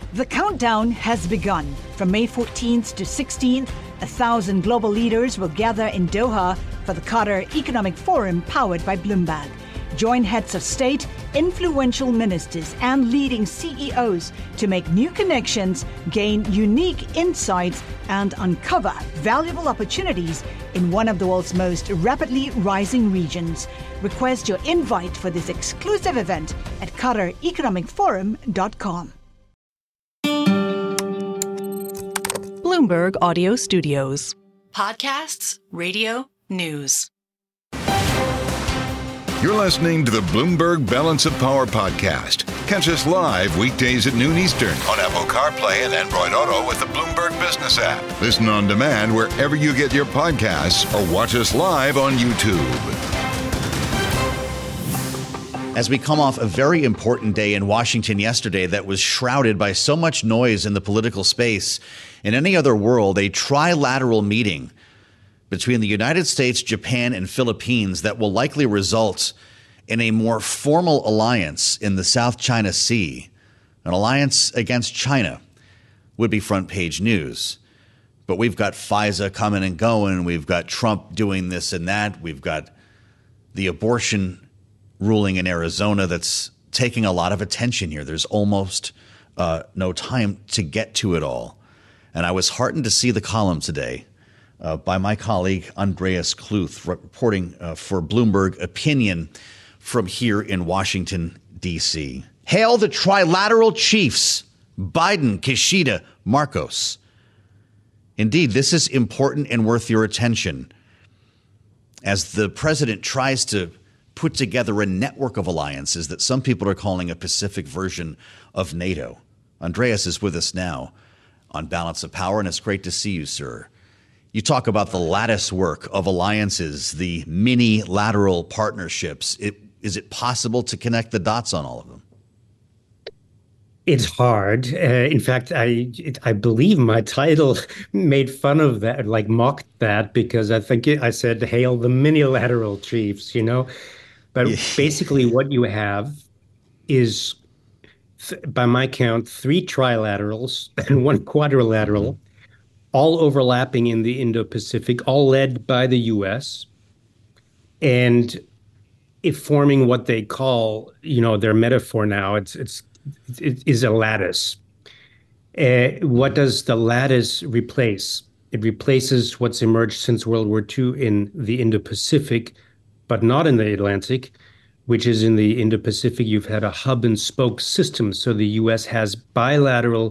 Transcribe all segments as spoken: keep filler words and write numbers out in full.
The countdown has begun. From May fourteenth to sixteenth, a thousand global leaders will gather in Doha for the Qatar Economic Forum powered by Bloomberg. Join heads of state, influential ministers, and leading C E Os to make new connections, gain unique insights, and uncover valuable opportunities in one of the world's most rapidly rising regions. Request your invite for this exclusive event at qatar economic forum dot com. Bloomberg Audio Studios. Podcasts, radio, news. You're listening to the Bloomberg Balance of Power podcast. Catch us live weekdays at noon Eastern on Apple CarPlay and Android Auto with the Bloomberg Business app. Listen on demand wherever you get your podcasts or watch us live on YouTube. As we come off a very important day in Washington yesterday that was shrouded by so much noise in the political space, in any other world, a trilateral meeting between the United States, Japan, and Philippines that will likely result in a more formal alliance in the South China Sea, an alliance against China, would be front page news. But we've got FISA coming and going. We've got Trump doing this and that. We've got the abortion ruling in Arizona that's taking a lot of attention here. There's almost uh, no time to get to it all. And I was heartened to see the column today uh, by my colleague Andreas Kluth, reporting uh, for Bloomberg Opinion from here in Washington, D C. Hail the trilateral chiefs, Biden, Kishida, Marcos. Indeed, this is important and worth your attention as the president tries to put together a network of alliances that some people are calling a Pacific version of NATO. Andreas is with us now on Balance of Power, and it's great to see you, sir. You talk about the lattice work of alliances, the mini-lateral partnerships. It, is it possible to connect the dots on all of them? It's hard. Uh, in fact, I it, I believe my title made fun of that, like mocked that, because I think it, I said, hail the mini-lateral chiefs, you know? But basically what you have is, th- by my count, three trilaterals and one quadrilateral, mm-hmm. all overlapping in the Indo-Pacific, all led by the U S, and if forming what they call, you know, their metaphor now, it's it's it is a lattice. Uh, what does the lattice replace? It replaces what's emerged since World War Two in the Indo-Pacific, but not in the Atlantic, which is in the Indo-Pacific. You've had a hub and spoke system. So the U S has bilateral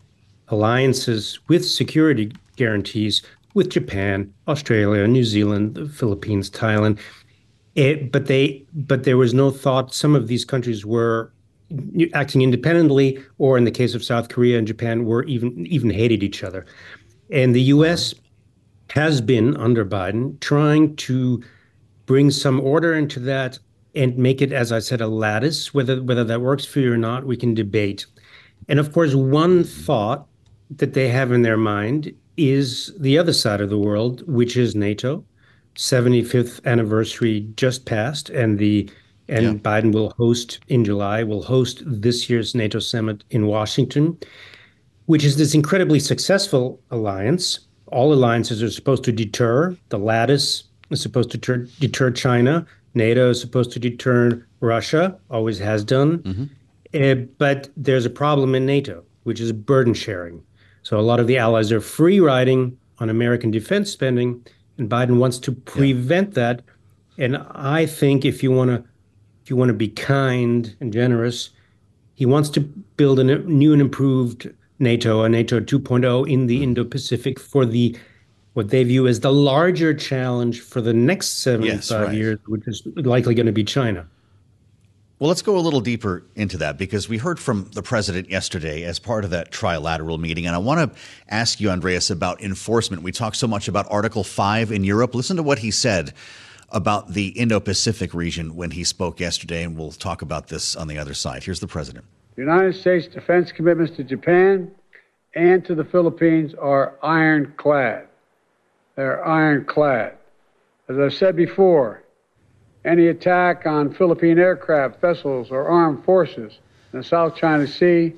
alliances with security guarantees with Japan, Australia, New Zealand, the Philippines, Thailand. It, but they, but there was no thought. Some of these countries were acting independently, or in the case of South Korea and Japan, were even even hated each other. And the U S has been, under Biden, trying to bring some order into that and make it, as I said, a lattice. Whether whether that works for you or not, we can debate. And of course, one thought that they have in their mind is the other side of the world, which is NATO. seventy-fifth anniversary just passed, and the and yeah. Biden will host in July, will host this year's NATO summit in Washington, which is this incredibly successful alliance. All alliances are supposed to deter. The lattice is supposed to deter, deter China. NATO is supposed to deter Russia, always has done. Mm-hmm. Uh, but there's a problem in NATO, which is burden sharing. So a lot of the allies are free riding on American defense spending, and Biden wants to prevent yeah. that. And I think if you want to if you want to be kind and generous, he wants to build a new and improved NATO, a NATO two point oh in the Indo-Pacific for the what they view as the larger challenge for the next seventy-five yes, right. years, which is likely going to be China. Well, let's go a little deeper into that, because we heard from the president yesterday as part of that trilateral meeting. And I want to ask you, Andreas, about enforcement. We talk so much about Article five in Europe. Listen to what he said about the Indo-Pacific region when he spoke yesterday, and we'll talk about this on the other side. Here's the president. The United States defense commitments to Japan and to the Philippines are ironclad. They're ironclad. As I've said before, any attack on Philippine aircraft, vessels, or armed forces in the South China Sea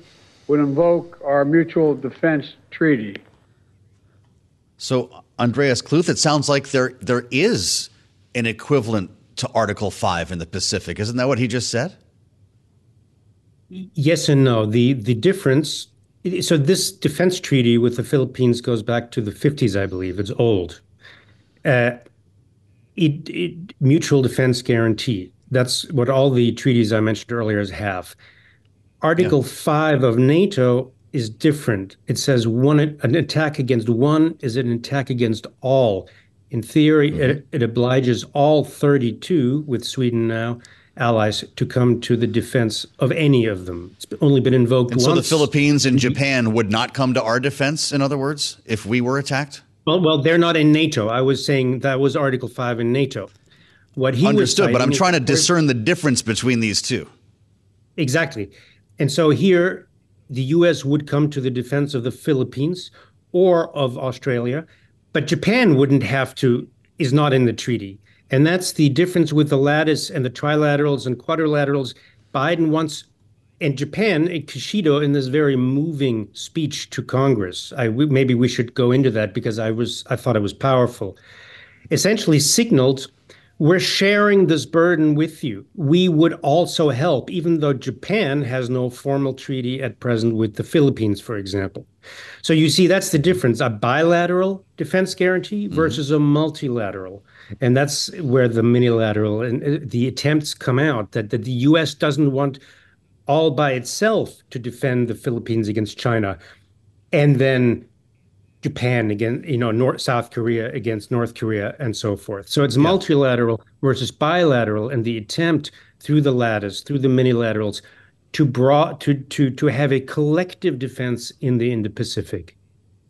would invoke our Mutual Defense Treaty. So, Andreas Kluth, it sounds like there there is an equivalent to Article five in the Pacific. Isn't that what he just said? Yes and no. The the difference, so this defense treaty with the Philippines goes back to the fifties, I believe. It's old. Uh, it, it mutual defense guarantee. That's what all the treaties I mentioned earlier have. Article yeah. five of NATO is different. It says one an attack against one is an attack against all. In theory, mm-hmm. it, it obliges all thirty-two, with Sweden now, allies to come to the defense of any of them. It's only been invoked and once. So the Philippines and Japan would not come to our defense, in other words, if we were attacked? Well, well, they're not in NATO. I was saying that was Article five in NATO. What he Understood, was but I'm trying to discern the difference between these two. Exactly. And so here, the U S would come to the defense of the Philippines or of Australia, but Japan wouldn't have to, is not in the treaty. And that's the difference with the lattice and the trilaterals and quadrilaterals. Biden wants, and Japan, Kishido, in this very moving speech to Congress, I, maybe we should go into that because I was, I thought it was powerful, essentially signaled, we're sharing this burden with you. We would also help, even though Japan has no formal treaty at present with the Philippines, for example. So you see, that's the difference, a bilateral defense guarantee versus mm-hmm. a multilateral. And that's where the minilateral and the attempts come out, that, that the U S doesn't want all by itself to defend the Philippines against China, and then Japan against, you know, North, South Korea against North Korea, and so forth. So it's yeah. multilateral versus bilateral, and the attempt through the lattice, through the minilaterals, to bra- to to to have a collective defense in the Indo-Pacific.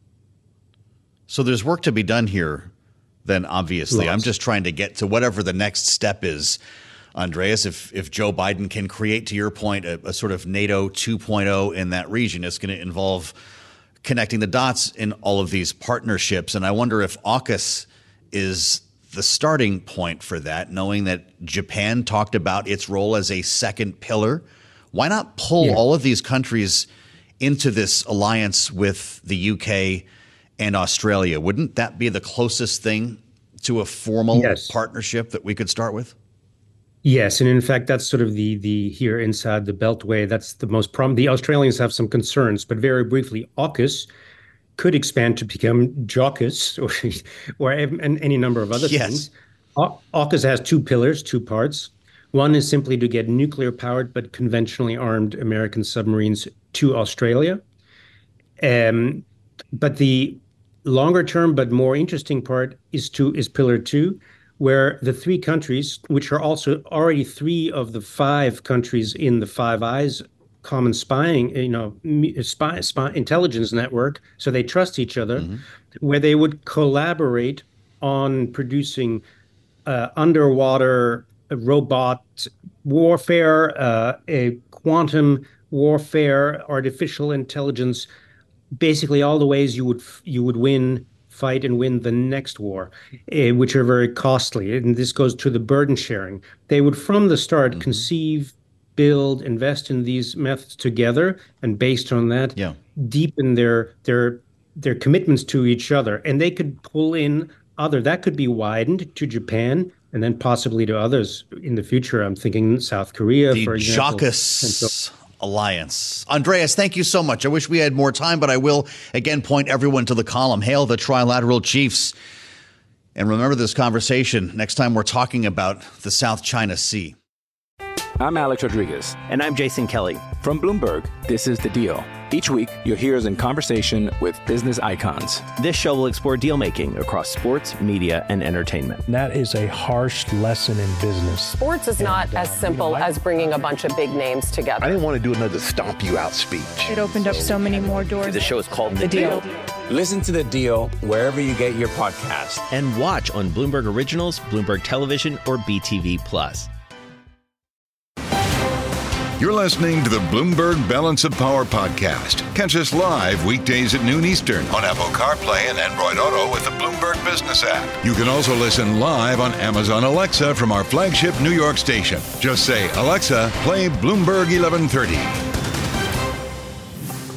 So there's work to be done here, then, obviously. Lots. I'm just trying to get to whatever the next step is, Andreas. If if Joe Biden can create, to your point, a, a sort of NATO two point oh in that region, it's going to involve connecting the dots in all of these partnerships. And I wonder if AUKUS is the starting point for that, knowing that Japan talked about its role as a second pillar. Why not pull yeah. all of these countries into this alliance with the U K and Australia? Wouldn't that be the closest thing to a formal yes. partnership that we could start with? Yes, and in fact, that's sort of the the here inside the Beltway. That's the most problem. The Australians have some concerns, but very briefly, AUKUS could expand to become JAUKUS or, or any number of other yes. things. AUKUS has two pillars, two parts. One is simply to get nuclear-powered but conventionally armed American submarines to Australia. Um, but the longer-term but more interesting part is to is pillar two, where the three countries, which are also already three of the five countries in the Five Eyes common spying, you know, spy, spy intelligence network, so they trust each other, mm-hmm. where they would collaborate on producing uh, underwater robot warfare, uh, a quantum warfare, artificial intelligence, basically all the ways you would you would win. fight and win the next war, uh, which are very costly. And this goes to the burden sharing. They would, from the start, mm-hmm. conceive, build, invest in these methods together, and based on that, yeah. deepen their their their commitments to each other. And they could pull in other, that could be widened to Japan, and then possibly to others in the future. I'm thinking South Korea, the for example. JAUKUS so, Alliance. Andreas, thank you so much. I wish we had more time, but I will again point everyone to the column. Hail the Trilateral Chiefs. And remember this conversation next time we're talking about the South China Sea. I'm Alex Rodriguez. And I'm Jason Kelly. From Bloomberg, this is The Deal. Each week, you'll hear us in conversation with business icons. This show will explore deal-making across sports, media, and entertainment. That is a harsh lesson in business. Sports is not as simple you know, I, as bringing a bunch of big names together. I didn't want to do another stomp you out speech. It opened so, up so many more doors. The show is called The, the deal. deal. Listen to The Deal wherever you get your podcast. And watch on Bloomberg Originals, Bloomberg Television, or B T V Plus. You're listening to the Bloomberg Balance of Power podcast. Catch us live weekdays at noon Eastern on Apple CarPlay and Android Auto with the Bloomberg Business app. You can also listen live on Amazon Alexa from our flagship New York station. Just say, Alexa, play Bloomberg eleven thirty.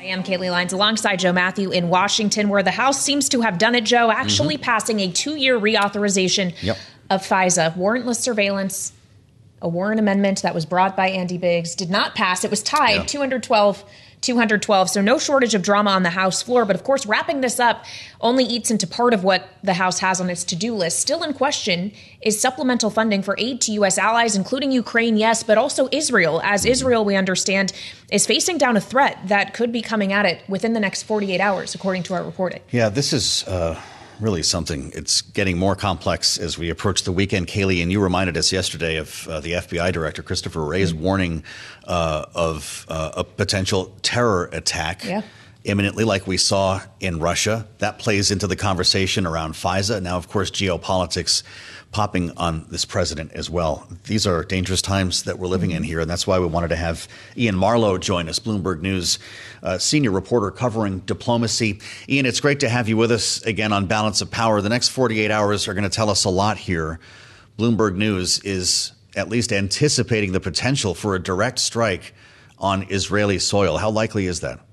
I am Kaylee Lyons alongside Joe Matthew in Washington, where the House seems to have done it, Joe, actually mm-hmm. passing a two-year reauthorization yep. of FISA. Warrantless surveillance, a Warren amendment that was brought by Andy Biggs, did not pass. It was tied yeah. two hundred twelve two hundred twelve, so no shortage of drama on the House floor. But of course, wrapping this up only eats into part of what the House has on its to-do list. Still in question is supplemental funding for aid to U S allies, including Ukraine, yes, but also Israel, as Israel, we understand, is facing down a threat that could be coming at it within the next forty-eight hours, according to our reporting. Yeah, this is uh, really something. It's getting more complex as we approach the weekend, Kaylee, and you reminded us yesterday of uh, the F B I director, Christopher Wray's mm-hmm. warning uh, of uh, a potential terror attack yeah. imminently, like we saw in Russia. That plays into the conversation around FISA. Now, of course, geopolitics popping on this president as well. These are dangerous times that we're living in here, and that's why we wanted to have Ian Marlowe join us, Bloomberg News uh, senior reporter covering diplomacy. Ian, it's great to have you with us again on Balance of Power. The next forty-eight hours are going to tell us a lot here. Bloomberg News is at least anticipating the potential for a direct strike on Israeli soil. How likely is that?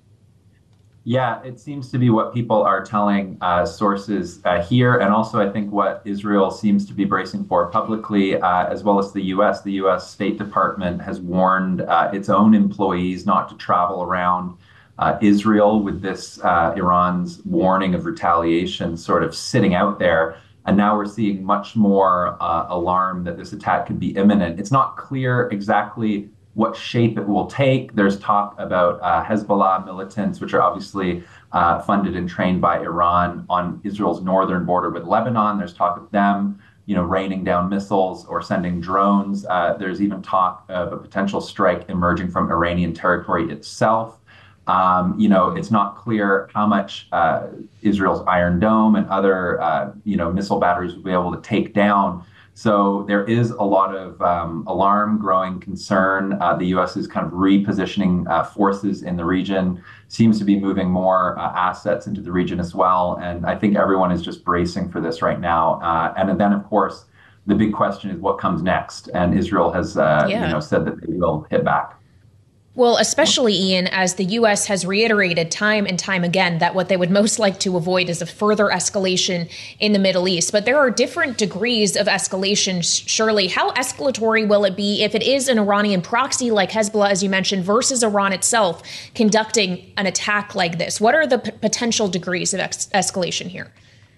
Yeah, it seems to be what people are telling uh, sources uh, here, and also I think what Israel seems to be bracing for publicly, uh, as well as the U S. The U S State Department has warned uh, its own employees not to travel around uh, Israel, with this uh, Iran's warning of retaliation sort of sitting out there. And now we're seeing much more uh, alarm that this attack could be imminent. It's not clear exactly what shape it will take. There's talk about uh, Hezbollah militants, which are obviously uh, funded and trained by Iran on Israel's northern border with Lebanon. There's talk of them, you know, raining down missiles or sending drones. Uh, there's even talk of a potential strike emerging from Iranian territory itself. Um, you know, it's not clear how much uh, Israel's Iron Dome and other, uh, you know, missile batteries will be able to take down. So there is a lot of um, alarm, growing concern. Uh, the U S is kind of repositioning uh, forces in the region, seems to be moving more uh, assets into the region as well. And I think everyone is just bracing for this right now. Uh, and then, of course, the big question is what comes next. And Israel has uh, yeah. you know, said that they will hit back. Well, especially, Ian, as the U S has reiterated time and time again that what they would most like to avoid is a further escalation in the Middle East. But there are different degrees of escalation, surely. How escalatory will it be if it is an Iranian proxy like Hezbollah, as you mentioned, versus Iran itself conducting an attack like this? What are the p- potential degrees of ex- escalation here?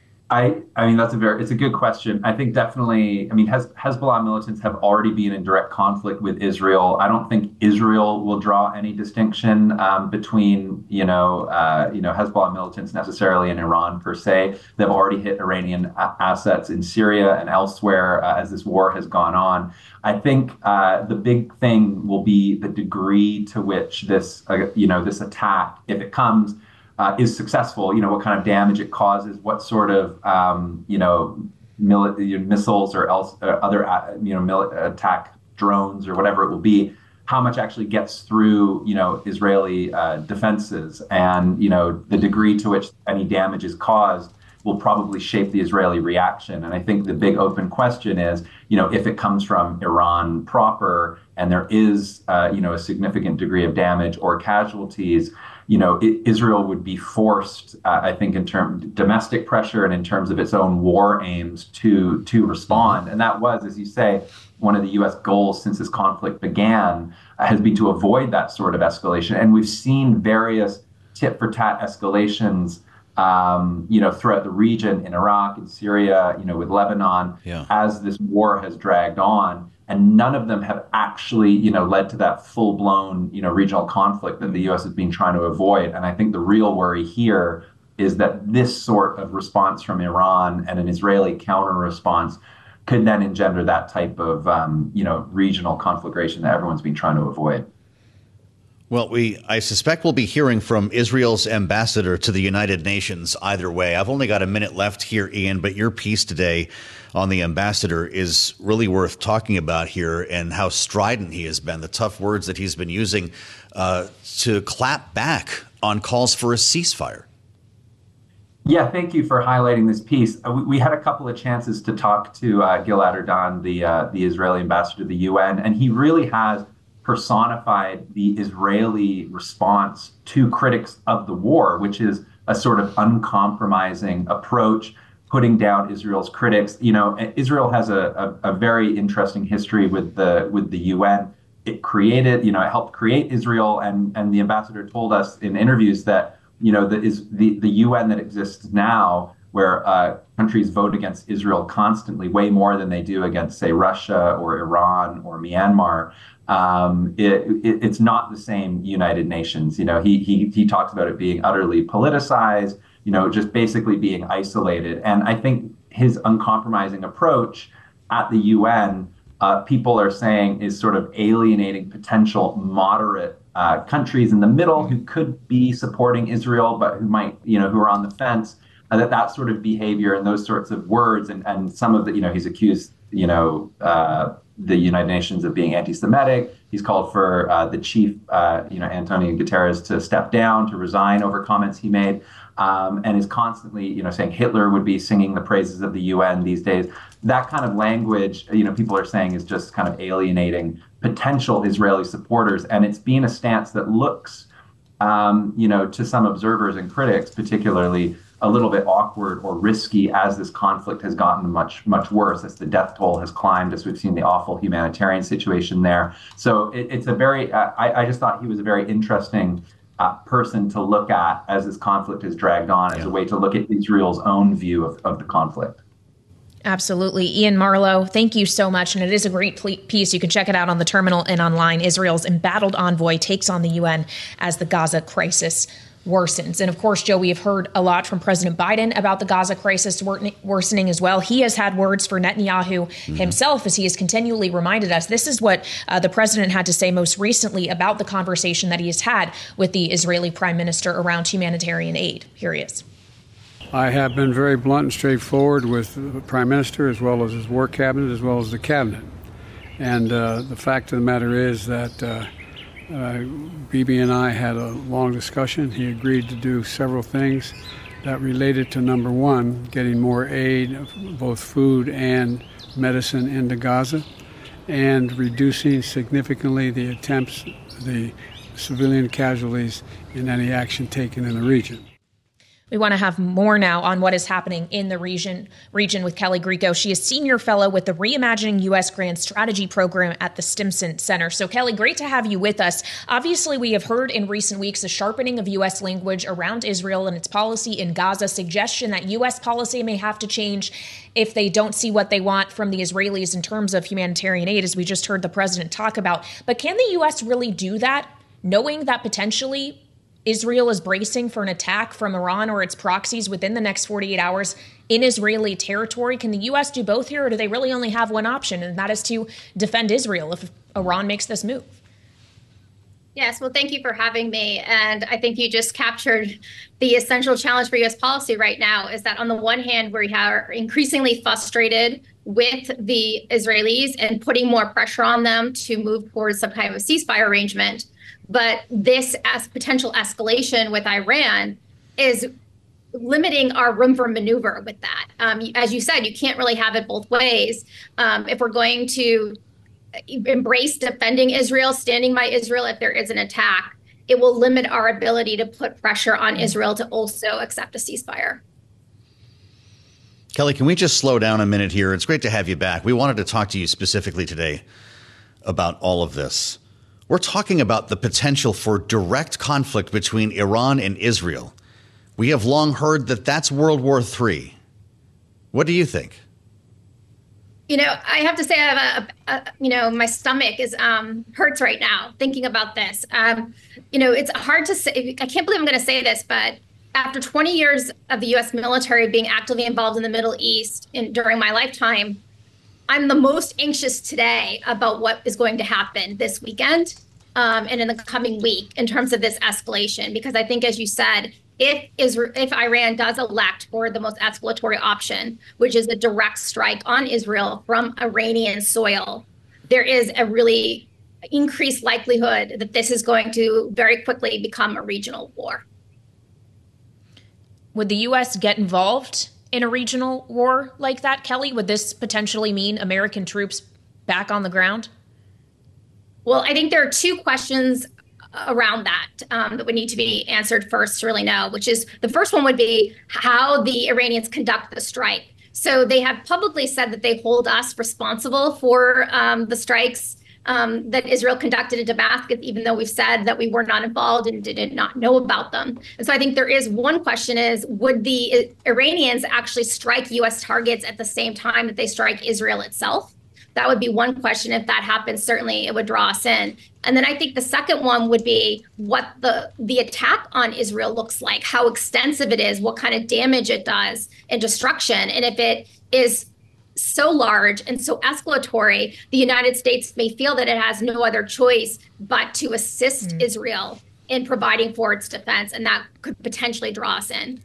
I, I mean, that's a very, it's a good question. I think definitely, I mean, Hez, Hezbollah militants have already been in direct conflict with Israel. I don't think Israel will draw any distinction um, between, you know, uh, you know, Hezbollah militants necessarily and Iran per se. They've already hit Iranian a- assets in Syria and elsewhere uh, as this war has gone on. I think uh, the big thing will be the degree to which this, uh, you know, this attack, if it comes, Uh, is successful, you know, what kind of damage it causes, what sort of, um, you know, mili- missiles or else uh, other, uh, you know, mil- attack drones or whatever it will be, how much actually gets through, you know, Israeli uh, defenses, and, you know, the degree to which any damage is caused will probably shape the Israeli reaction. And I think the big open question is, you know, if it comes from Iran proper and there is, uh, you know, a significant degree of damage or casualties, you know, it, Israel would be forced, uh, I think, in terms of domestic pressure and in terms of its own war aims to to respond. And that was, as you say, one of the U S goals since this conflict began uh, has been to avoid that sort of escalation. And we've seen various tit for tat escalations, um, you know, throughout the region, in Iraq, in Syria, you know, with Lebanon, yeah. as this war has dragged on. And none of them have actually, you know, led to that full-blown, you know, regional conflict that the U S has been trying to avoid. And I think the real worry here is that this sort of response from Iran and an Israeli counter-response could then engender that type of, um, you know, regional conflagration that everyone's been trying to avoid. Well, we I suspect we'll be hearing from Israel's ambassador to the United Nations either way. I've only got a minute left here, Ian, but your piece today on the ambassador is really worth talking about here, and how strident he has been, the tough words that he's been using uh, to clap back on calls for a ceasefire. Yeah, thank you for highlighting this piece. Uh, we, we had a couple of chances to talk to uh, Gilad Erdan, the uh, the Israeli ambassador to the U N, and he really has personified the Israeli response to critics of the war, which is a sort of uncompromising approach, putting down Israel's critics. You know, Israel has a, a, a very interesting history with the with the U N. It created, you know, it helped create Israel, and and the ambassador told us in interviews that, you know, the is the the U N that exists now, where uh, countries vote against Israel constantly, way more than they do against, say, Russia or Iran or Myanmar. Um, it, it, it's not the same United Nations. You know, he he he talks about it being utterly politicized, you know, just basically being isolated. And I think his uncompromising approach at the U N, uh, people are saying, is sort of alienating potential moderate uh, countries in the middle who could be supporting Israel, but who might, you know, who are on the fence. Uh, that that sort of behavior and those sorts of words, and, and some of the, you know, he's accused, you know, uh, the United Nations of being anti-Semitic. He's called for uh, the chief, uh, you know, Antonio Guterres, to step down, to resign over comments he made, um, and is constantly, you know, saying Hitler would be singing the praises of the U N these days. That kind of language, you know, people are saying is just kind of alienating potential Israeli supporters, and it's been a stance that looks, um, you know, to some observers and critics, particularly, a little bit awkward or risky as this conflict has gotten much, much worse, as the death toll has climbed, as we've seen the awful humanitarian situation there. So it, it's a very, uh, I, I just thought he was a very interesting uh, person to look at as this conflict has dragged on, as yeah. a way to look at Israel's own view of, of the conflict. Absolutely. Ian Marlowe, thank you so much. And it is a great piece. You can check it out on the Terminal and online. Israel's embattled envoy takes on the U N as the Gaza crisis worsens. And of course, Joe, we have heard a lot from President Biden about the Gaza crisis worsening as well. He has had words for Netanyahu mm-hmm. himself, as he has continually reminded us. This is what uh, the president had to say most recently about the conversation that he has had with the Israeli prime minister around humanitarian aid. Here he is. I have been very blunt and straightforward with the prime minister, as well as his war cabinet, as well as the cabinet. And uh, the fact of the matter is that uh, Uh, Bibi and I had a long discussion. He agreed to do several things that related to, number one, getting more aid, both food and medicine, into Gaza, and reducing significantly the attempts, the civilian casualties in any action taken in the region. We want to have more now on what is happening in the region region with Kelly Grieco. She is senior fellow with the Reimagining U S Grand Strategy Program at the Stimson Center. So, Kelly, great to have you with us. Obviously, we have heard in recent weeks a sharpening of U S language around Israel and its policy in Gaza, suggestion that U S policy may have to change if they don't see what they want from the Israelis in terms of humanitarian aid, as we just heard the president talk about. But can the U S really do that, knowing that potentially Israel is bracing for an attack from Iran or its proxies within the next forty-eight hours in Israeli territory? Can the U S do both here, or do they really only have one option, and that is to defend Israel if Iran makes this move? Yes, well, thank you for having me. And I think you just captured the essential challenge for U S policy right now, is that on the one hand, we are increasingly frustrated with the Israelis and putting more pressure on them to move towards some kind of a ceasefire arrangement. But this as potential escalation with Iran is limiting our room for maneuver with that. Um, as you said, you can't really have it both ways. Um, if we're going to embrace defending Israel, standing by Israel if there is an attack, it will limit our ability to put pressure on Israel to also accept a ceasefire. Kelly, can we just slow down a minute here? It's great to have you back. We wanted to talk to you specifically today about all of this. We're talking about the potential for direct conflict between Iran and Israel. We have long heard that that's World War Three. What do you think? You know, I have to say, I have a, a you know, my stomach is um, hurts right now thinking about this. Um, you know, it's hard to say. I can't believe I'm going to say this, but after twenty years of the U S military being actively involved in the Middle East in, during my lifetime, I'm the most anxious today about what is going to happen this weekend um, and in the coming week in terms of this escalation, because I think, as you said, if Israel, if Iran does elect for the most escalatory option, which is a direct strike on Israel from Iranian soil, there is a really increased likelihood that this is going to very quickly become a regional war. Would the U S get involved in a regional war like that, Kelly? Would this potentially mean American troops back on the ground? Well, I think there are two questions around that um, that would need to be answered first to really know, which is the first one would be how the Iranians conduct the strike. So they have publicly said that they hold us responsible for um, the strikes um, that Israel conducted in Damascus, even though we've said that we were not involved and did not know about them. And so I think there is one question is, would the Iranians actually strike U S targets at the same time that they strike Israel itself? That would be one question. If that happens, certainly it would draw us in. And then I think the second one would be what the the attack on Israel looks like, how extensive it is, what kind of damage it does and destruction. And if it is so large and so escalatory, the United States may feel that it has no other choice but to assist mm. Israel in providing for its defense. And that could potentially draw us in.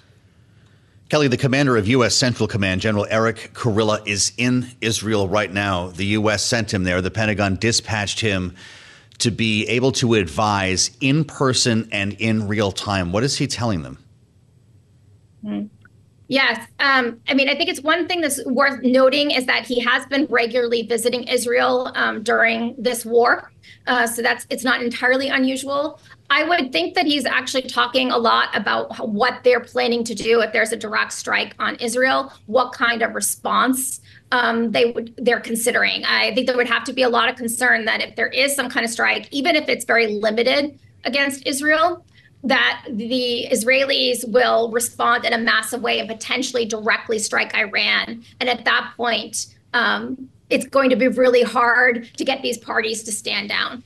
Kelly, the commander of U S. Central Command, General Eric Kurilla, is in Israel right now. The U S sent him there. The Pentagon dispatched him to be able to advise in person and in real time. What is he telling them? Mm-hmm. Yes. Um, I mean, I think it's one thing that's worth noting is that he has been regularly visiting Israel um, during this war. Uh, so that's it's not entirely unusual. I would think that he's actually talking a lot about what they're planning to do if there's a direct strike on Israel, what kind of response um, they would they're considering. I think there would have to be a lot of concern that if there is some kind of strike, even if it's very limited against Israel, that the Israelis will respond in a massive way and potentially directly strike Iran. And at that point, um, it's going to be really hard to get these parties to stand down.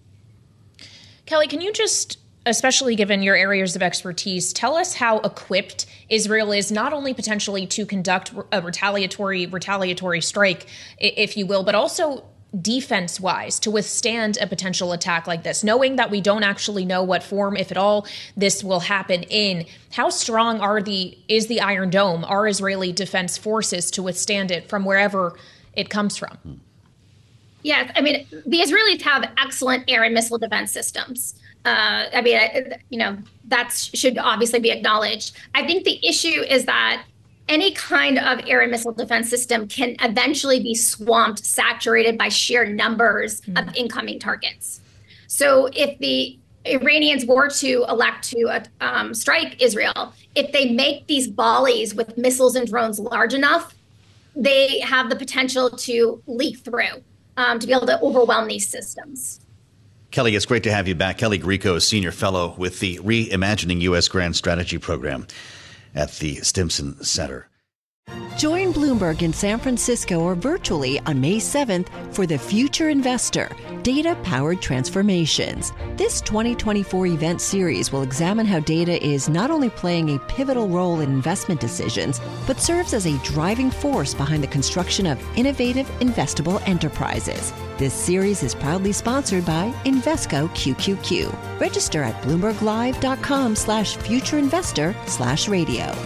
Kelly, can you just, especially given your areas of expertise, tell us how equipped Israel is not only potentially to conduct a retaliatory retaliatory strike, if you will, but also defense-wise to withstand a potential attack like this, knowing that we don't actually know what form, if at all, this will happen in. How strong are the is the Iron Dome, are Israeli defense forces to withstand it from wherever it comes from? Yes, I mean, the Israelis have excellent air and missile defense systems. Uh, I mean, you know, that should obviously be acknowledged. I think the issue is that any kind of air and missile defense system can eventually be swamped, saturated by sheer numbers mm. of incoming targets. So if the Iranians were to elect to um, strike Israel, if they make these volleys with missiles and drones large enough, they have the potential to leak through, um, to be able to overwhelm these systems. Kelly, it's great to have you back. Kelly Grieco is Senior Fellow with the Reimagining U S. Grand Strategy Program at the Stimson Center. Join Bloomberg in San Francisco or virtually on May seventh for The Future Investor, Data-Powered Transformations. This twenty twenty-four event series will examine how data is not only playing a pivotal role in investment decisions, but serves as a driving force behind the construction of innovative, investable enterprises. This series is proudly sponsored by Invesco Q Q Q. Register at bloomberglive.com slash futureinvestor slash radio.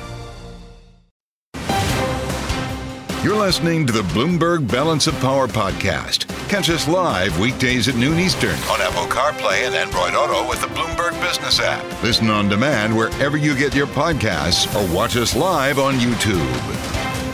You're listening to the Bloomberg Balance of Power podcast. Catch us live weekdays at noon Eastern on Apple CarPlay and Android Auto with the Bloomberg Business app. Listen on demand wherever you get your podcasts or watch us live on YouTube.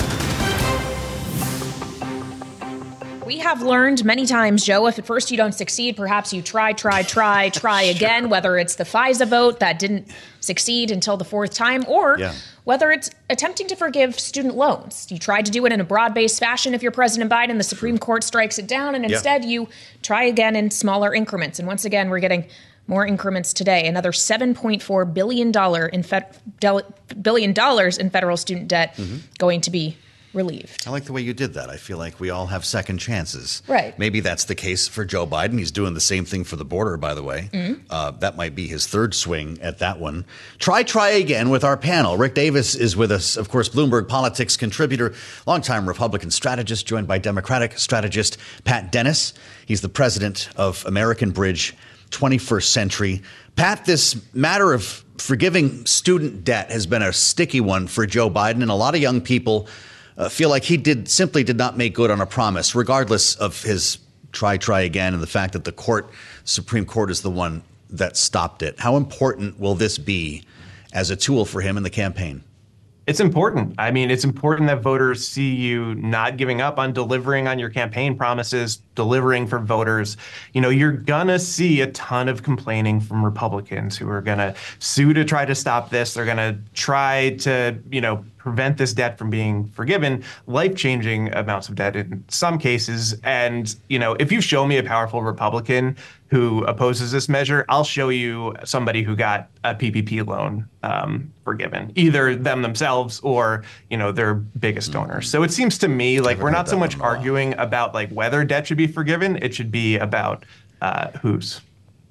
We have learned many times, Joe, if at first you don't succeed, perhaps you try, try, try, try again, whether it's the FISA vote that didn't succeed until the fourth time, or yeah. whether it's attempting to forgive student loans. You tried to do it in a broad-based fashion if you're President Biden, the Supreme Court strikes it down, and instead yeah. you try again in smaller increments. And once again, we're getting more increments today. Another seven point four billion dollars in, fe- del- billion dollars in federal student debt mm-hmm. going to be relieved. I like the way you did that. I feel like we all have second chances. Right. Maybe that's the case for Joe Biden. He's doing the same thing for the border, by the way. Mm-hmm. Uh, that might be his third swing at that one. Try, try again with our panel. Rick Davis is with us, of course, Bloomberg Politics contributor, longtime Republican strategist, joined by Democratic strategist Pat Dennis. He's the president of American Bridge twenty-first Century. Pat, this matter of forgiving student debt has been a sticky one for Joe Biden, and a lot of young people Uh, feel like he did simply did not make good on a promise, regardless of his try, try again, and the fact that the court, Supreme Court, is the one that stopped it. How important will this be as a tool for him in the campaign? It's important. I mean, it's important that voters see you not giving up on delivering on your campaign promises, delivering for voters. You know, you're gonna see a ton of complaining from Republicans who are gonna sue to try to stop this. They're gonna try to, you know, prevent this debt from being forgiven, life-changing amounts of debt in some cases. And, you know, if you show me a powerful Republican who opposes this measure, I'll show you somebody who got a P P P loan um, forgiven, either them themselves or, you know, their biggest donors. So it seems to me like we're not so much arguing about like whether debt should be forgiven. It should be about uh, whose.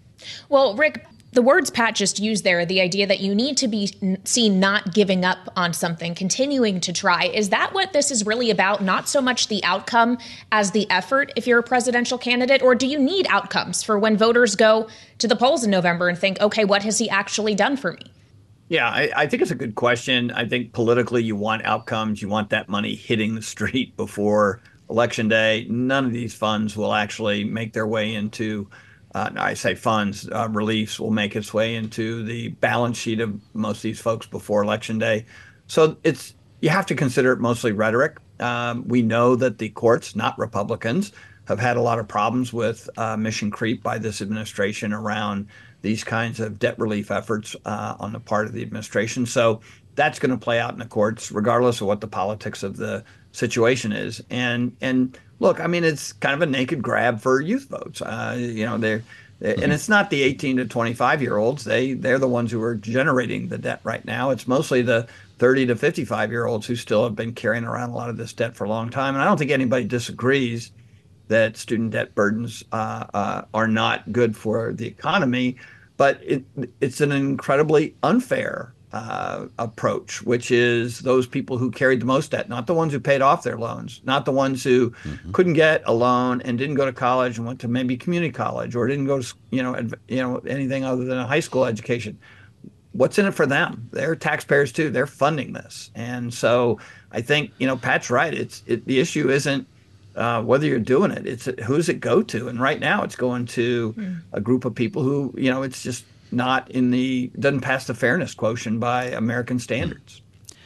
Well, Rick, the words Pat just used there, the idea that you need to be seen not giving up on something, continuing to try, is that what this is really about? Not so much the outcome as the effort if you're a presidential candidate? Or do you need outcomes for when voters go to the polls in November and think, OK, what has he actually done for me? Yeah, I, I think it's a good question. I think politically you want outcomes. You want that money hitting the street before Election Day. None of these funds will actually make their way into Uh, I say funds, uh, reliefs will make its way into the balance sheet of most of these folks before Election Day. So it's you have to consider it mostly rhetoric. Um, we know that the courts, not Republicans, have had a lot of problems with uh, mission creep by this administration around these kinds of debt relief efforts uh, on the part of the administration. So that's going to play out in the courts, regardless of what the politics of the situation is. And and look, I mean, it's kind of a naked grab for youth votes. Uh, you know, they're, they're mm-hmm. and it's not the eighteen to twenty-five year olds. They they're the ones who are generating the debt right now. It's mostly the thirty to fifty-five year olds who still have been carrying around a lot of this debt for a long time. And I don't think anybody disagrees that student debt burdens uh, uh, are not good for the economy, but it it's an incredibly unfair Uh, approach, which is those people who carried the most debt, not the ones who paid off their loans, not the ones who mm-hmm. couldn't get a loan and didn't go to college and went to maybe community college or didn't go to you know adv- you know anything other than a high school education. What's in it for them? They're taxpayers too. They're funding this, and so I think you know Pat's right. It's it, the issue isn't uh, whether you're doing it. It's who's it go to, and right now it's going to mm. a group of people who you know it's just. Not in the doesn't pass the fairness quotient by American standards.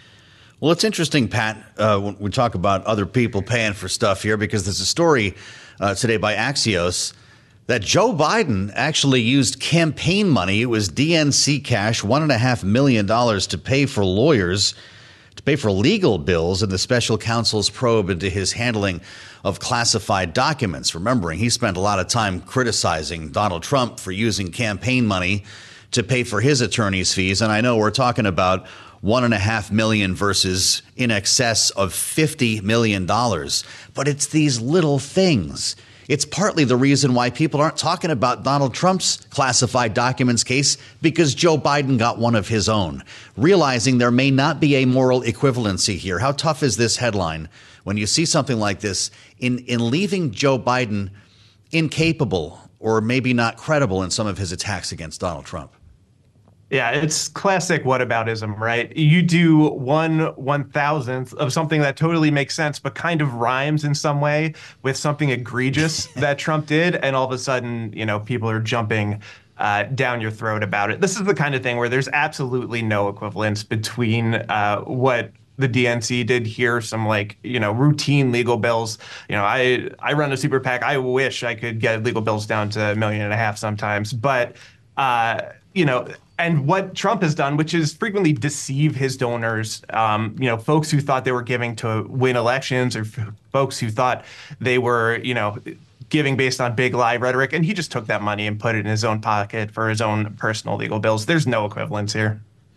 Well, it's interesting, Pat, uh, when we talk about other people paying for stuff here, because there's a story uh, today by Axios that Joe Biden actually used campaign money. It was D N C cash, one and a half million dollars to pay for lawyers, to pay for legal bills in the special counsel's probe into his handling of classified documents. Remembering, he spent a lot of time criticizing Donald Trump for using campaign money to pay for his attorney's fees. And I know we're talking about one and a half million versus in excess of fifty million dollars. But it's these little things. It's partly the reason why people aren't talking about Donald Trump's classified documents case, because Joe Biden got one of his own, realizing there may not be a moral equivalency here. How tough is this headline when you see something like this in, in leaving Joe Biden incapable or maybe not credible in some of his attacks against Donald Trump? Yeah, it's classic whataboutism, right? You do one one thousandth of something that totally makes sense, but kind of rhymes in some way with something egregious that Trump did, and all of a sudden, you know, people are jumping uh, down your throat about it. This is the kind of thing where there's absolutely no equivalence between uh, what the D N C did here, some like, you know, routine legal bills. You know, I I run a super PAC. I wish I could get legal bills down to a million and a half sometimes, but uh, you know. And what Trump has done, which is frequently deceive his donors, um, you know, folks who thought they were giving to win elections, or f- folks who thought they were, you know, giving based on big lie rhetoric. And he just took that money and put it in his own pocket for his own personal legal bills. There's no equivalence here.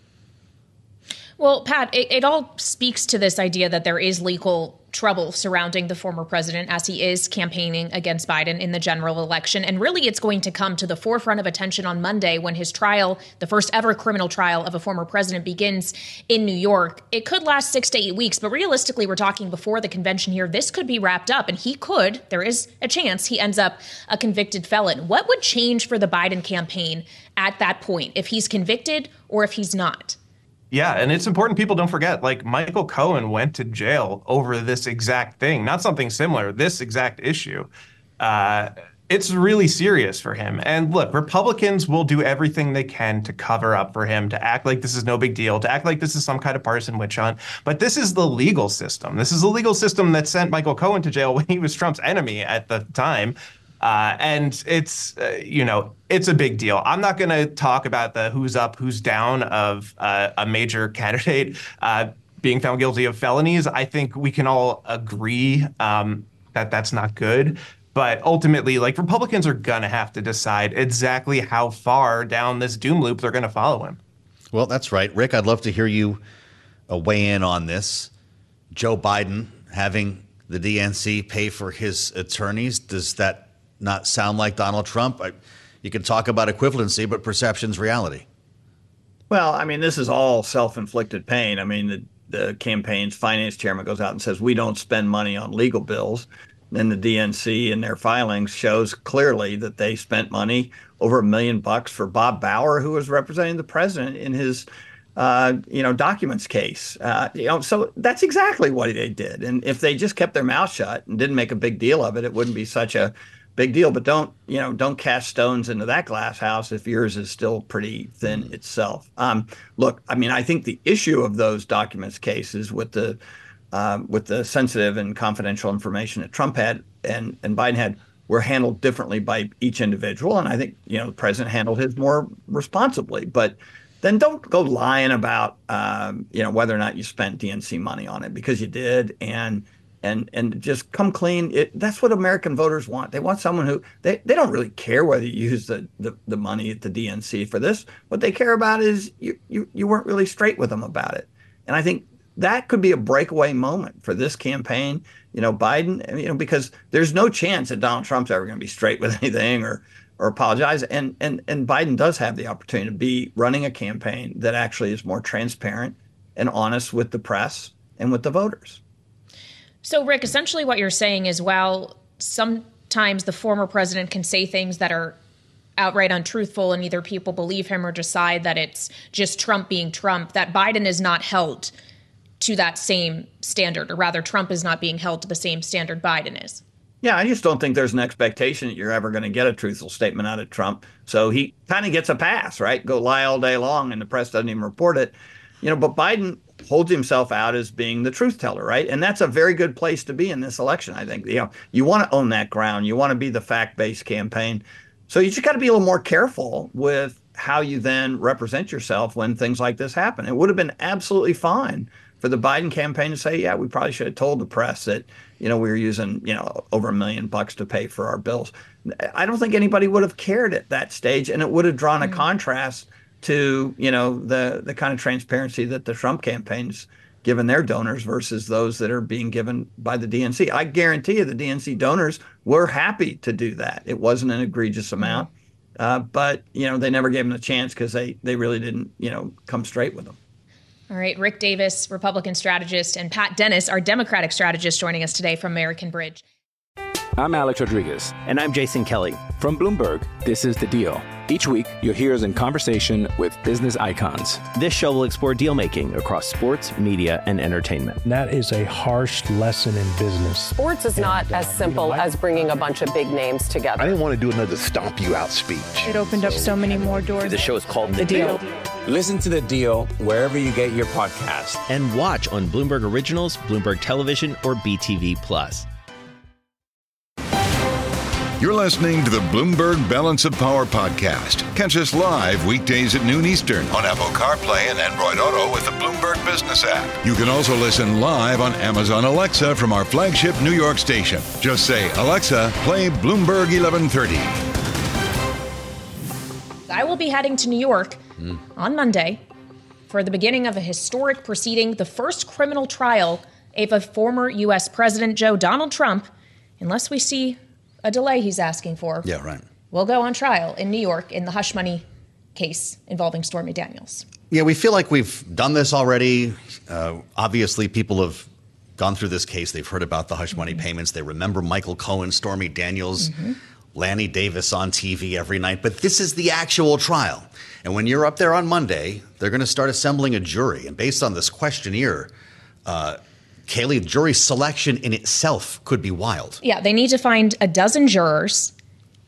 Well, Pat, it, it all speaks to this idea that there is legal trouble surrounding the former president as he is campaigning against Biden in the general election. And really, it's going to come to the forefront of attention on Monday when his trial, the first ever criminal trial of a former president, begins in New York. It could last six to eight weeks, but realistically, we're talking before the convention here. This could be wrapped up, and he could, there is a chance he ends up a convicted felon. What would change for the Biden campaign at that point, if he's convicted or if he's not? Yeah, and it's important people don't forget, like, Michael Cohen went to jail over this exact thing, not something similar, this exact issue. Uh, it's really serious for him. And look, Republicans will do everything they can to cover up for him, to act like this is no big deal, to act like this is some kind of partisan witch hunt. But this is the legal system. This is the legal system that sent Michael Cohen to jail when he was Trump's enemy at the time. Uh, and it's, uh, you know, it's a big deal. I'm not going to talk about the who's up, who's down of uh, a major candidate uh, being found guilty of felonies. I think we can all agree um, that that's not good. But ultimately, like, Republicans are going to have to decide exactly how far down this doom loop they're going to follow him. Well, that's right. Rick, I'd love to hear you uh, weigh in on this. Joe Biden having the D N C pay for his attorneys. Does that not sound like Donald Trump? I, you can talk about equivalency, but perception's reality. Well, I mean, this is all self-inflicted pain. I mean, the, the campaign's finance chairman goes out and says, we don't spend money on legal bills. Then the D N C in their filings shows clearly that they spent money, over a million bucks, for Bob Bauer, who was representing the president in his, uh, you know, documents case. Uh, you know, so that's exactly what they did. And if they just kept their mouth shut and didn't make a big deal of it, it wouldn't be such a big deal. But don't, you know, don't cast stones into that glass house if yours is still pretty thin itself. Um, look, I mean, I think the issue of those documents cases with the Um, with the sensitive and confidential information that Trump had and, and Biden had were handled differently by each individual. And I think, you know, the president handled his more responsibly. But then don't go lying about, um, you know, whether or not you spent D N C money on it, because you did. And and and just come clean. It, that's what American voters want. They want someone who they, they don't really care whether you use the, the, the money at the D N C for this. What they care about is you, you, you weren't really straight with them about it. And I think that could be a breakaway moment for this campaign, you know, Biden, you know, because there's no chance that Donald Trump's ever going to be straight with anything or or apologize. And and and Biden does have the opportunity to be running a campaign that actually is more transparent and honest with the press and with the voters. So, Rick, essentially what you're saying is, while sometimes the former president can say things that are outright untruthful and either people believe him or decide that it's just Trump being Trump, that Biden is not held to that same standard, or rather Trump is not being held to the same standard Biden is. Yeah, I just don't think there's an expectation that you're ever going to get a truthful statement out of Trump. So he kind of gets a pass, right? Go lie all day long and the press doesn't even report it. You know, but Biden holds himself out as being the truth teller, right? And that's a very good place to be in this election, I think. You know, you want to own that ground. You want to be the fact-based campaign. So you just got to be a little more careful with how you then represent yourself when things like this happen. It would have been absolutely fine for the Biden campaign to say, yeah, we probably should have told the press that, you know, we were using, you know, over a million bucks to pay for our bills. I don't think anybody would have cared at that stage, and it would have drawn a contrast to, you know, the the kind of transparency that the Trump campaign's given their donors versus those that are being given by the D N C. I guarantee you the D N C donors were happy to do that. It wasn't an egregious amount, uh, but, you know, they never gave them a chance because they, they really didn't, you know, come straight with them. All right, Rick Davis, Republican strategist, and Pat Dennis, our Democratic strategist, joining us today from American Bridge. I'm Alex Rodriguez. And I'm Jason Kelly. From Bloomberg, this is The Deal. Each week, you'll hear us in conversation with business icons. This show will explore deal-making across sports, media, and entertainment. That is a harsh lesson in business. Sports is not as simple as bringing a bunch of big names together. I didn't want to do another stomp you out speech. It opened up so many more doors. The show is called The, The Deal. Deal. Listen to The Deal wherever you get your podcast. And watch on Bloomberg Originals, Bloomberg Television, or B T V Plus. You're listening to the Bloomberg Balance of Power podcast. Catch us live weekdays at noon Eastern on Apple CarPlay and Android Auto with the Bloomberg Business app. You can also listen live on Amazon Alexa from our flagship New York station. Just say, Alexa, play Bloomberg eleven thirty. I will be heading to New York mm. on Monday for the beginning of a historic proceeding, the first criminal trial of a former U S President, Joe Donald Trump, unless we see a delay he's asking for. Yeah, right. Will go on trial in New York in the hush money case involving Stormy Daniels. Yeah, we feel like we've done this already. Uh, obviously, people have gone through this case. They've heard about the hush money mm-hmm. payments. They remember Michael Cohen, Stormy Daniels, mm-hmm. Lanny Davis on T V every night. But this is the actual trial. And when you're up there on Monday, they're going to start assembling a jury. And based on this questionnaire, uh, Kaylee, jury selection in itself could be wild. Yeah, they need to find a dozen jurors,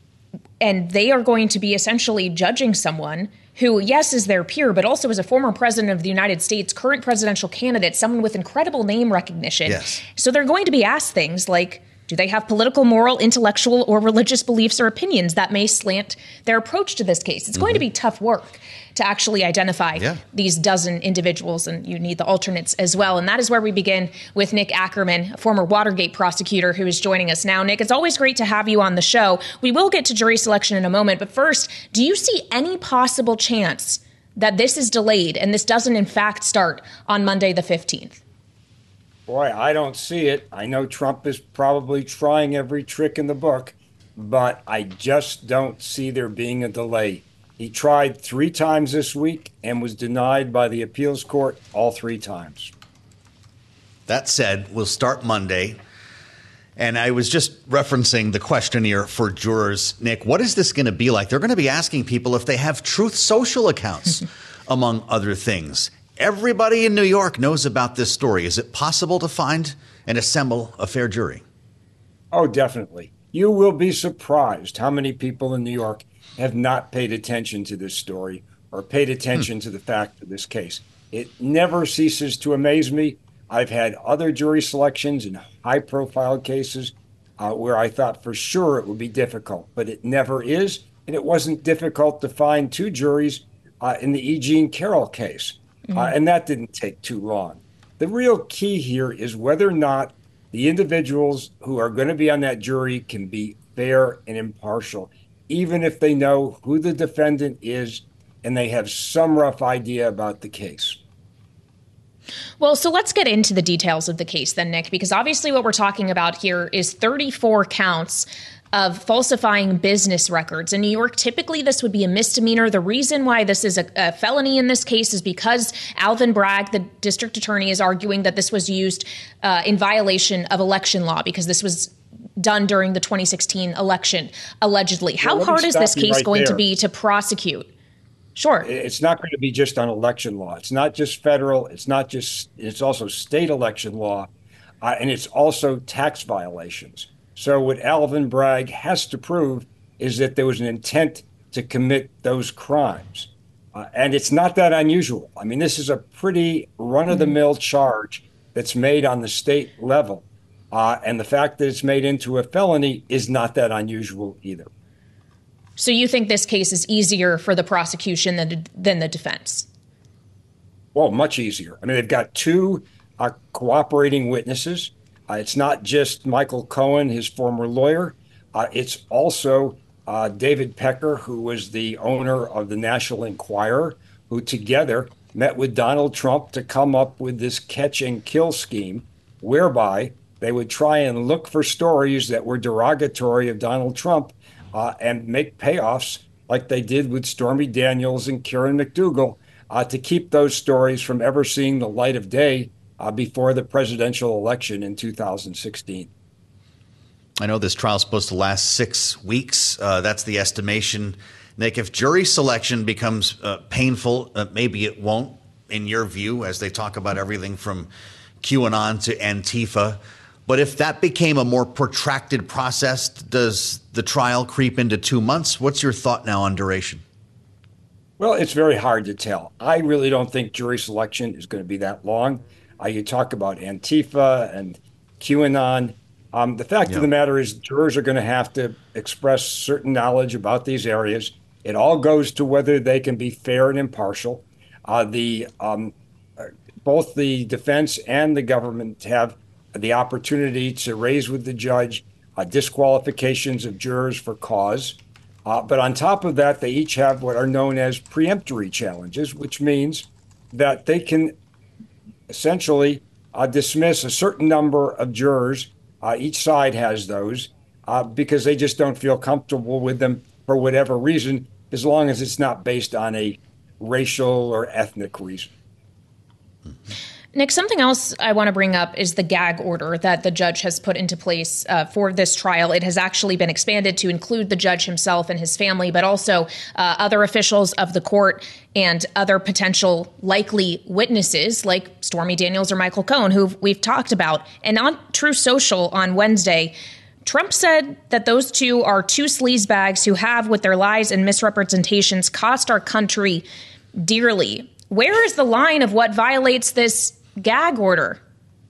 and they are going to be essentially judging someone who, yes, is their peer, but also is a former president of the United States, current presidential candidate, someone with incredible name recognition. Yes. So they're going to be asked things like, do they have political, moral, intellectual, or religious beliefs or opinions that may slant their approach to this case? It's mm-hmm. going to be tough work to actually identify yeah. these dozen individuals, and you need the alternates as well. And that is where we begin with Nick Ackerman, a former Watergate prosecutor who is joining us now. Nick, it's always great to have you on the show. We will get to jury selection in a moment, but first, do you see any possible chance that this is delayed and this doesn't in fact start on Monday the fifteenth? Boy, I don't see it. I know Trump is probably trying every trick in the book, but I just don't see there being a delay. He tried three times this week and was denied by the appeals court all three times. That said, we'll start Monday. And I was just referencing the questionnaire for jurors. Nick, what is this going to be like? They're going to be asking people if they have Truth Social accounts, among other things. Everybody in New York knows about this story. Is it possible to find and assemble a fair jury? Oh, definitely. You will be surprised how many people in New York have not paid attention to this story or paid attention hmm. to the fact of this case. It never ceases to amaze me. I've had other jury selections in high-profile cases uh, where I thought for sure it would be difficult, but it never is. And it wasn't difficult to find two juries uh, in the E. Jean Carroll case. Uh, and that didn't take too long. The real key here is whether or not the individuals who are going to be on that jury can be fair and impartial, even if they know who the defendant is and they have some rough idea about the case. Well, so let's get into the details of the case then, Nick, because obviously what we're talking about here is thirty-four counts of falsifying business records. In New York, typically this would be a misdemeanor. The reason why this is a, a felony in this case is because Alvin Bragg, the district attorney, is arguing that this was used uh, in violation of election law because this was done during the twenty sixteen election, allegedly. How well, hard is this case right going there. to be to prosecute? Sure. It's not going to be just on election law. It's not just federal. It's not just, it's also state election law. Uh, and it's also tax violations. So what Alvin Bragg has to prove is that there was an intent to commit those crimes. Uh, and it's not that unusual. I mean, this is a pretty run-of-the-mill charge that's made on the state level. Uh, and the fact that it's made into a felony is not that unusual either. So you think this case is easier for the prosecution than, than the defense? Well, much easier. I mean, they've got two uh, cooperating witnesses. Uh, it's not just Michael Cohen, his former lawyer. Uh, it's also uh, David Pecker, who was the owner of the National Enquirer, who together met with Donald Trump to come up with this catch and kill scheme, whereby they would try and look for stories that were derogatory of Donald Trump uh, and make payoffs like they did with Stormy Daniels and Karen McDougal uh, to keep those stories from ever seeing the light of day Uh, before the presidential election in two thousand sixteen. I know this trial is supposed to last six weeks. Uh, that's the estimation. Nick, if jury selection becomes uh, painful, uh, maybe it won't, in your view, as they talk about everything from QAnon to Antifa. But if that became a more protracted process, does the trial creep into two months? What's your thought now on duration? Well, it's very hard to tell. I really don't think jury selection is going to be that long. Uh, you talk about Antifa and QAnon. Um, the fact yeah. of the matter is jurors are going to have to express certain knowledge about these areas. It all goes to whether they can be fair and impartial. Uh, the um, both the defense and the government have the opportunity to raise with the judge uh, disqualifications of jurors for cause. Uh, but on top of that, they each have what are known as preemptory challenges, which means that they can essentially uh, dismiss a certain number of jurors. Uh, each side has those uh, because they just don't feel comfortable with them for whatever reason, as long as it's not based on a racial or ethnic reason. Nick, something else I want to bring up is the gag order that the judge has put into place uh, for this trial. It has actually been expanded to include the judge himself and his family, but also uh, other officials of the court and other potential likely witnesses like Stormy Daniels or Michael Cohen, who we've talked about. And on Truth Social on Wednesday, Trump said that those two are two sleazebags who have, with their lies and misrepresentations, cost our country dearly. Where is the line of what violates this gag order?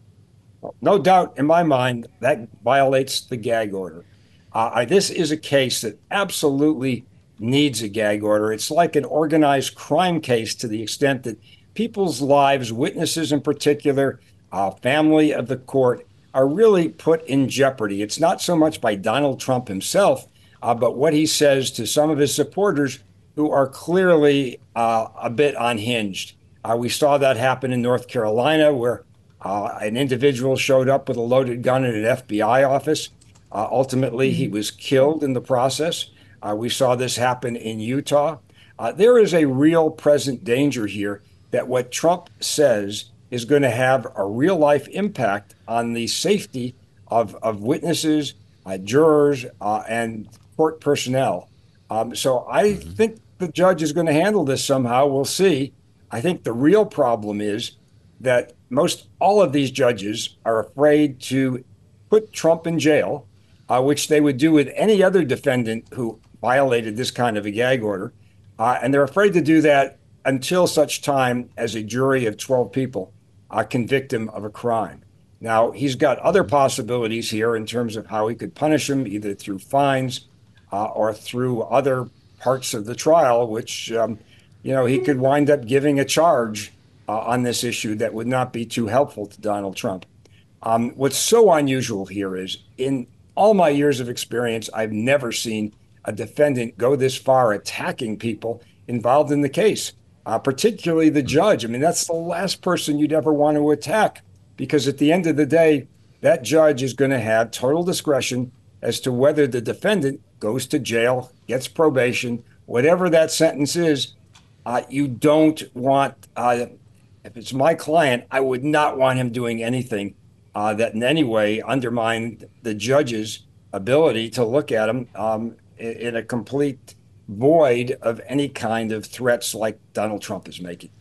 No doubt in my mind that violates the gag order. Uh, I, this is a case that absolutely needs a gag order. It's like an organized crime case to the extent that people's lives, witnesses in particular, uh, family of the court, are really put in jeopardy. It's not so much by Donald Trump himself, uh, but what he says to some of his supporters who are clearly uh, a bit unhinged. Uh, we saw that happen in North Carolina, where uh, an individual showed up with a loaded gun in an F B I office. Uh, ultimately, he was killed in the process. Uh, we saw this happen in Utah. Uh, there is a real present danger here that what Trump says is going to have a real life impact on the safety of, of witnesses, uh, jurors, uh, and court personnel. Um, so I think the judge is going to handle this somehow. We'll see. I think the real problem is that most all of these judges are afraid to put Trump in jail, uh, which they would do with any other defendant who violated this kind of a gag order. Uh, and they're afraid to do that until such time as a jury of twelve people uh, convict him of a crime. Now, he's got other possibilities here in terms of how he could punish him, either through fines uh, or through other parts of the trial, which, um, you know, he could wind up giving a charge uh, on this issue that would not be too helpful to Donald Trump. Um, what's so unusual here is, in all my years of experience, I've never seen a defendant go this far attacking people involved in the case, uh, particularly the judge. I mean, that's the last person you'd ever want to attack, because at the end of the day, that judge is going to have total discretion as to whether the defendant goes to jail, gets probation, whatever that sentence is. Uh, you don't want, uh, if it's my client, I would not want him doing anything uh, that in any way undermined the judge's ability to look at him um, in, in a complete void of any kind of threats like Donald Trump is making.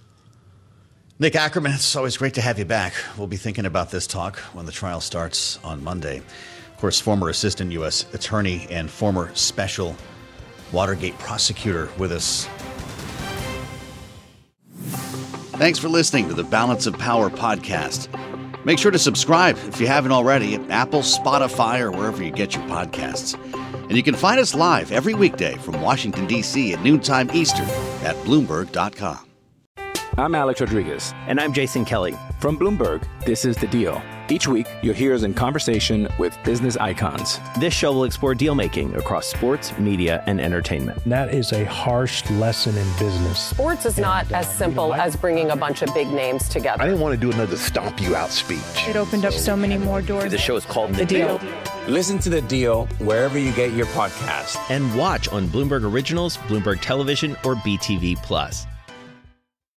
Nick Ackerman, it's always great to have you back. We'll be thinking about this talk when the trial starts on Monday. Of course, former assistant U S attorney and former special Watergate prosecutor with us. Thanks for listening to the Balance of Power podcast. Make sure to subscribe if you haven't already at Apple, Spotify, or wherever you get your podcasts. And you can find us live every weekday from Washington, D C at noontime Eastern at Bloomberg dot com. I'm Alex Rodriguez. And I'm Jason Kelly. From Bloomberg, this is The Deal. Each week, you'll hear us in conversation with business icons. This show will explore deal-making across sports, media, and entertainment. That is a harsh lesson in business. Sports is not as simple as bringing a bunch of big names together. I didn't want to do another stomp you out speech. It opened up so many more doors. The show is called The, The Deal. Deal. Listen to The Deal wherever you get your podcast. And watch on Bloomberg Originals, Bloomberg Television, or B T V Plus.